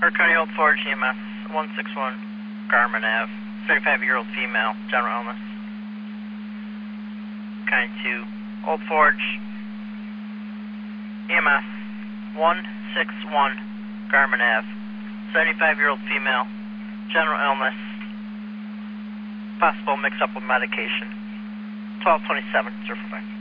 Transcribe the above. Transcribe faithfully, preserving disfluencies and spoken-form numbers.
County Old Forge, E M S one six one, Garmin Ave, thirty-five-year-old female, general illness. County two, Old Forge, E M S one six one, Garmin Ave, seventy-five-year-old female, general illness, possible mix-up with medication. twelve twenty-seven, zero four five.